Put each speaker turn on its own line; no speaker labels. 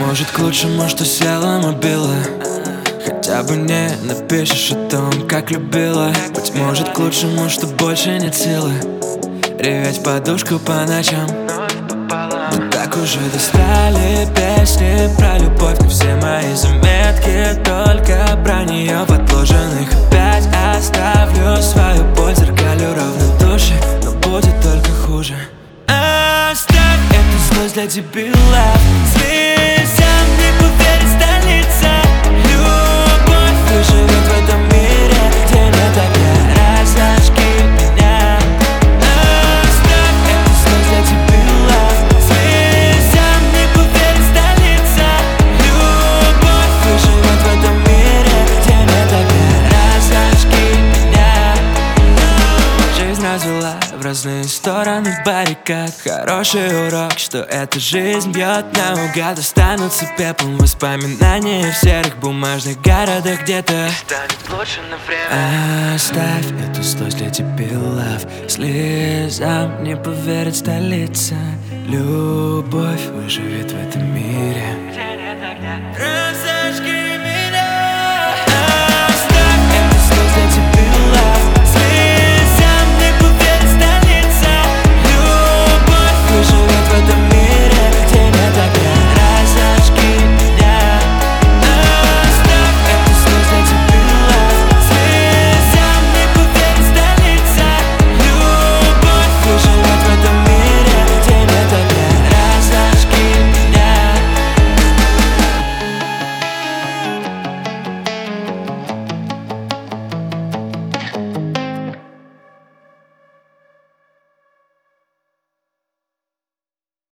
может к лучшему, что села мобила. Хотя бы не напишешь о том, как любила. Быть может к лучшему, что больше нет силы реветь подушку по ночам. Мы так уже достали песни про любовь, но все мои заметки только про нее в отложенных. Опять оставлю свою боль, зеркалю равнодушие, но будет только хуже. Оставь эту злость для дебилов, слезам не поверит столица. Любовь выживет в этом мире, где нет огня, разожги меня. Оставь эту злость для дебилов, слезам не поверит столица. Любовь выживет в этом мире, где нет огня, разожги меня. Жизнь развела в разные стороны баррикад. Хороший урок, что эта жизнь бьет наугад. Останутся пеплом воспоминания в серых бумажных городах где-то. Станет лучше на время. Оставь эту злость для дебилов, слезам не поверит столица. Любовь выживет в этом мире, где нет огня.